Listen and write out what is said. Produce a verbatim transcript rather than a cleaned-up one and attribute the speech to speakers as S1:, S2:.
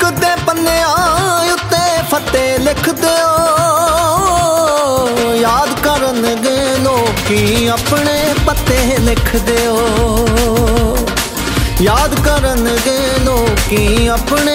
S1: ਦੇ ਪੰਨਿਆਂ ਉੱਤੇ ਫਤਿਹ ਲਿਖ ਦਿਓ, ਯਾਦ ਕਰਨਗੇ ਲੋਕੀ ਆਪਣੇ ਪਤੇ ਲਿਖ ਦਿਓ, ਯਾਦ ਕਰਨਗੇ ਲੋਕੀ ਆਪਣੇ